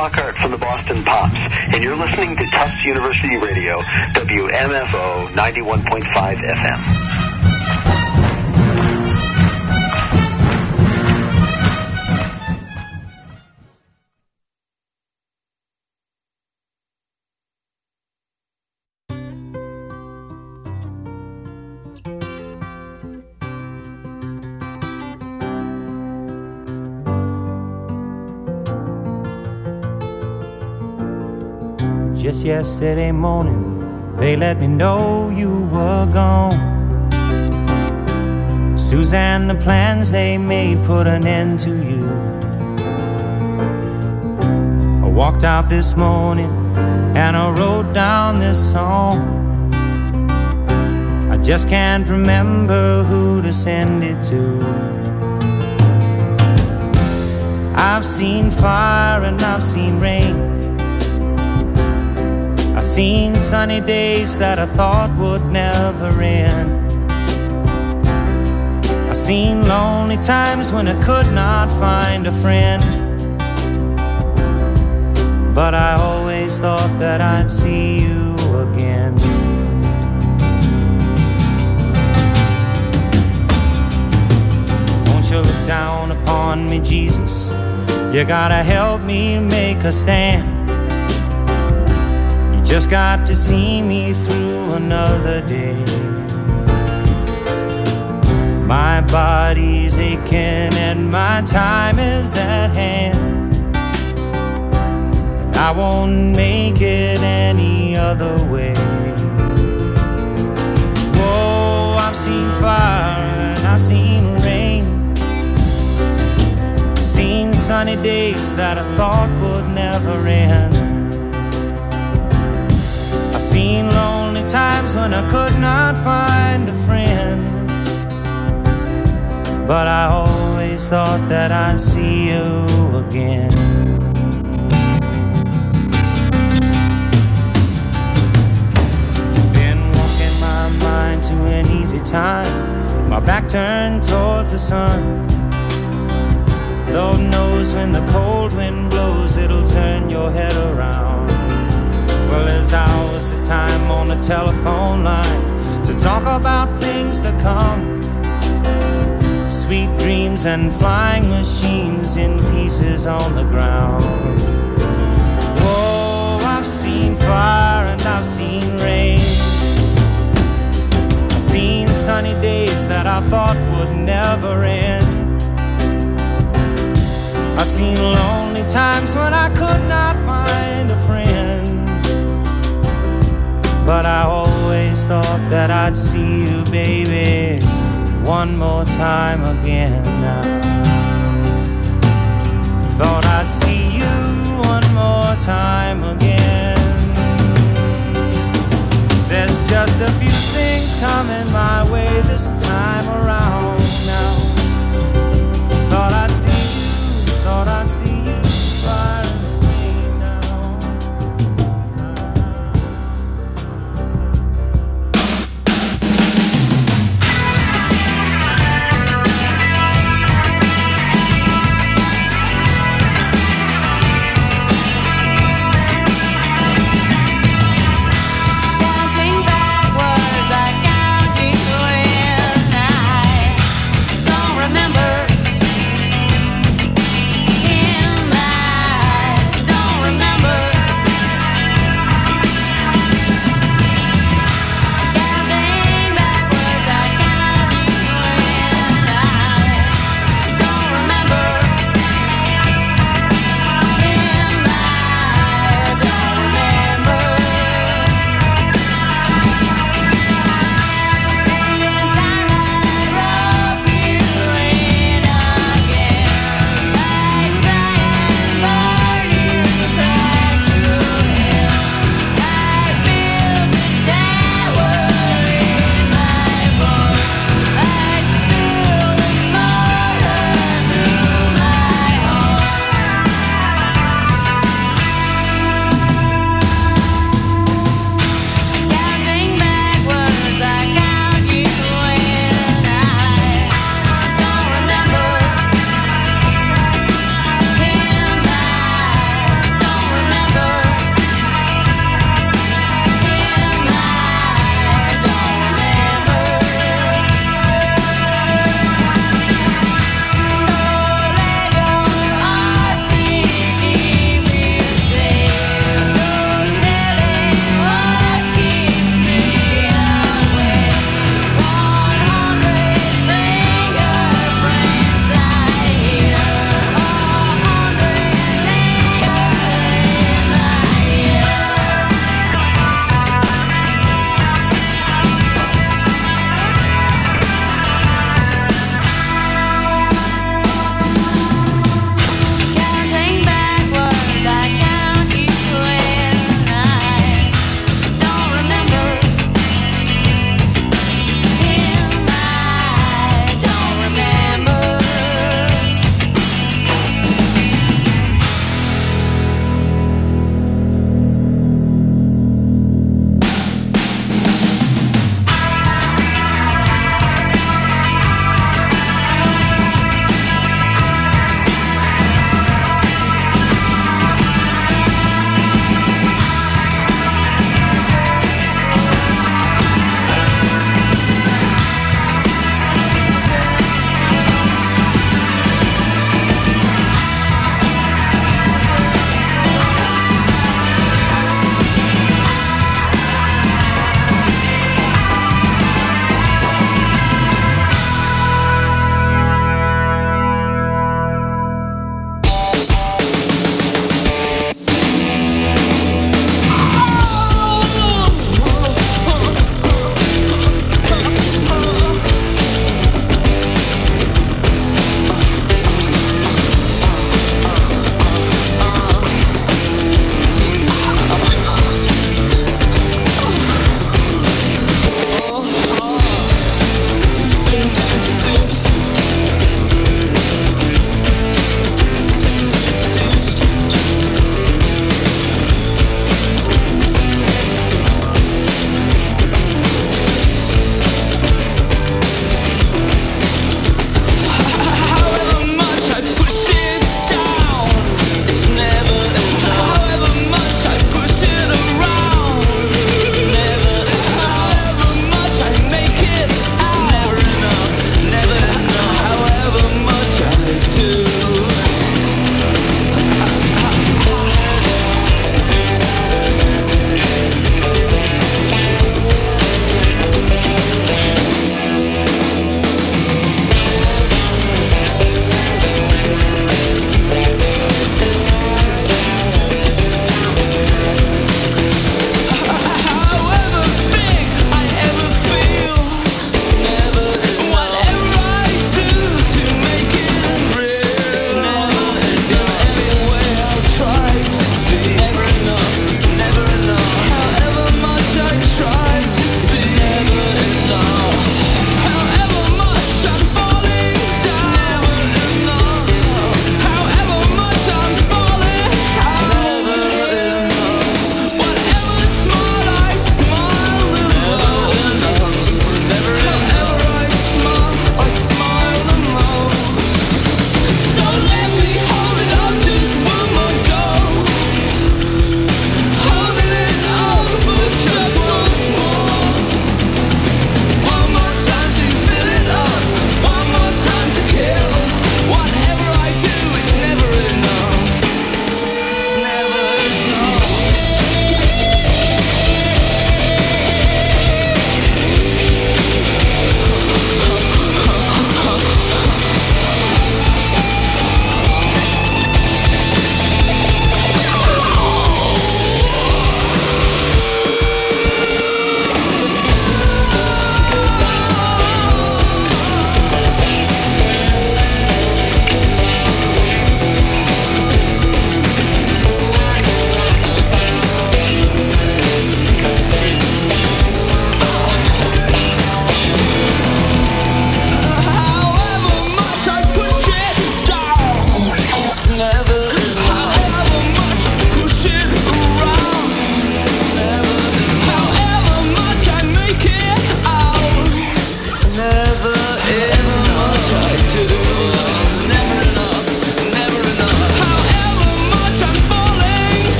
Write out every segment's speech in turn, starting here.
Lockhart from the Boston Pops, and you're listening to Tufts University Radio, WMFO 91.5 FM. Just yesterday morning, they let me know you were gone. Suzanne, the plans they made put an end to you. I walked out this morning and I wrote down this song. I just can't remember who to send it to. I've seen fire and I've seen rain. I've seen sunny days that I thought would never end. I've seen lonely times when I could not find a friend. But I always thought that I'd see you again. Won't you look down upon me, Jesus? You gotta help me make a stand. Just got to see me through another day. My body's aching and my time is at hand, and I won't make it any other way. Whoa, I've seen fire and I've seen rain. I've seen sunny days that I thought would never end. Seen lonely times when I could not find a friend. But I always thought that I'd see you again. Been walking my mind to an easy time, my back turned towards the sun. Lord knows when the cold wind blows, it'll turn your head around. Well, there's hours of time on the telephone line to talk about things to come. Sweet dreams and flying machines in pieces on the ground. Whoa, I've seen fire and I've seen rain. I've seen sunny days that I thought would never end. I've seen lonely times when I could not find a friend. But I always thought that I'd see you, baby, one more time again now. Thought I'd see you one more time again. There's just a few things coming my way this time around now. Thought I'd see you, thought I'd see you fire away now. Counting backwards, I count you in.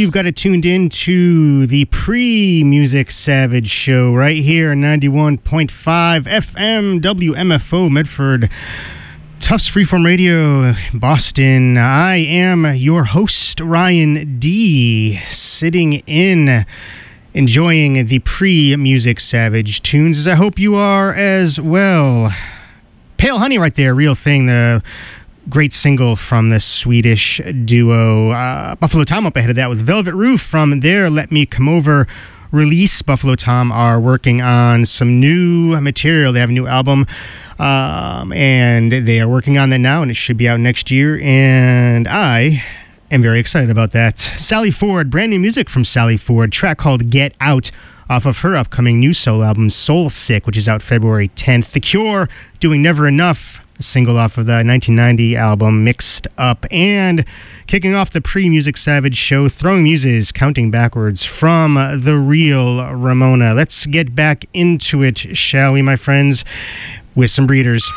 you've got it tuned in to the Pre-Music Savage show right here on 91.5 FM WMFO Medford. Tufts Freeform Radio, Boston. I am your host, Ryan D., sitting in, enjoying the Pre-Music Savage tunes, as I hope you are as well. Pale Honey right there, Real Thing, the great single from the Swedish duo Buffalo Tom up ahead of that with Velvet Roof from their Let Me Come Over release. Buffalo Tom are working on some new material. They have a new album, and they are working on that now, and it should be out next year, and I am very excited about that. Sally Ford, brand new music from Sally Ford, track called Get Out, off of her upcoming new solo album Soul Sick, which is out February 10th. The Cure doing Never Enough, a single off of the 1990 album Mixed Up. And kicking off the Pre-Music Savage show, Throwing Muses, counting backwards from The Real Ramona. Let's get back into it, shall we, my friends, with some Breeders.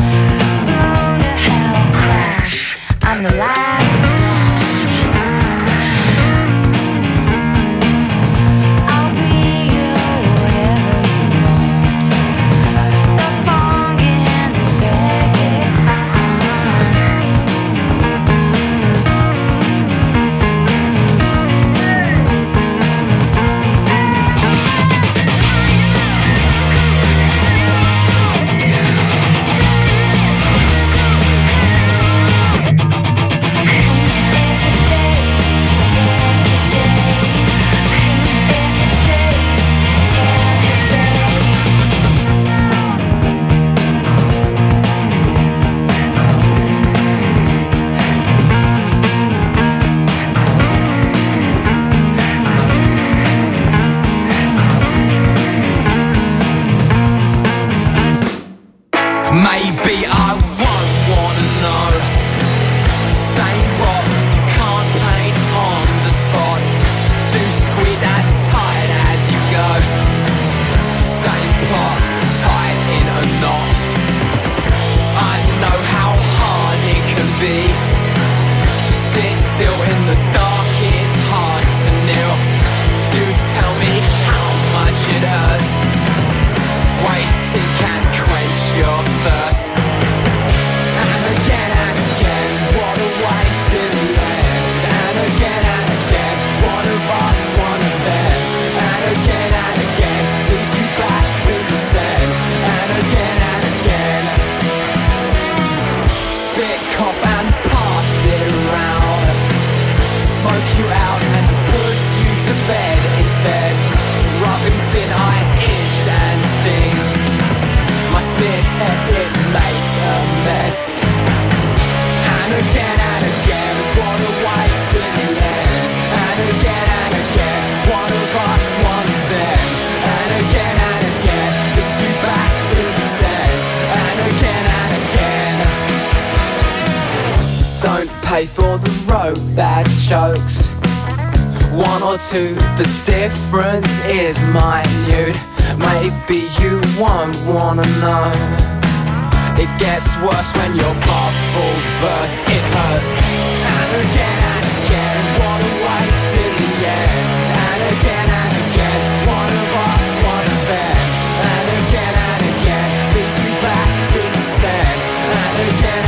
I'm the last. Everything I itch and sting. My smear test, it makes a mess. And again, what a waste in the end. And again, one of us, one of them. And again, lead you back to the sand. And again, don't pay for the road that chokes. One or two, the difference is minute. Maybe you won't wanna know. It gets worse when your bubble bursts. It hurts. And again, what a waste in the end. And again, one of us, one of them. And again, leads you back to the sand. And again.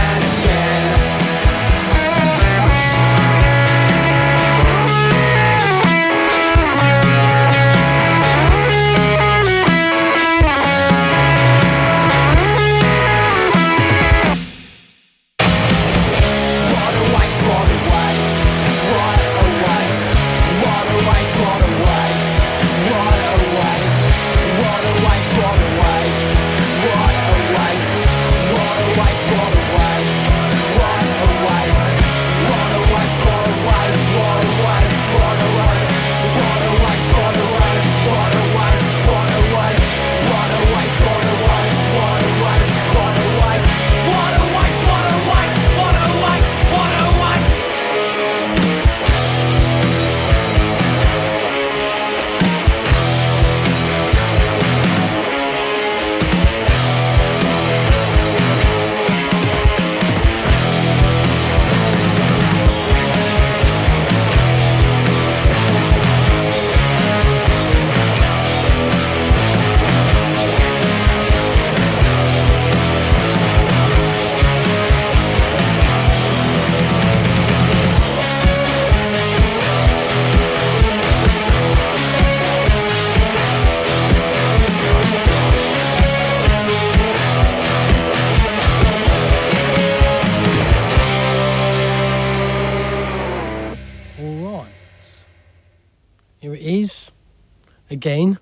Again,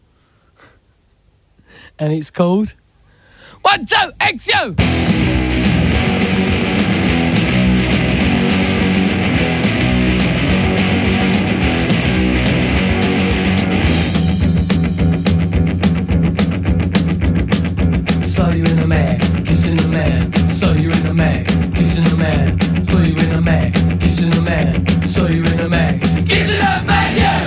and it's called 1, 2, XU! Saw you in a mag, kissing a man. Saw you in a mag, kissing a man. Saw you in a mag, kissing a man. Saw you in a mag, kissing a man, yeah!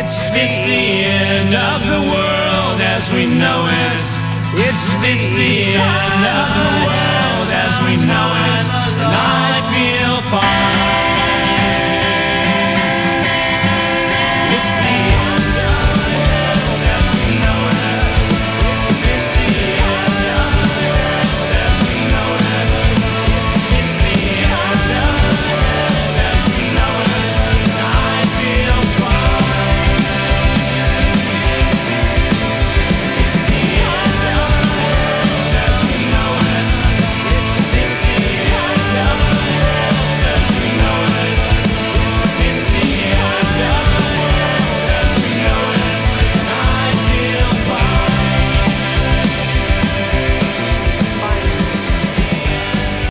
It's the end of the world as we know it. It's the end of the world as we know it.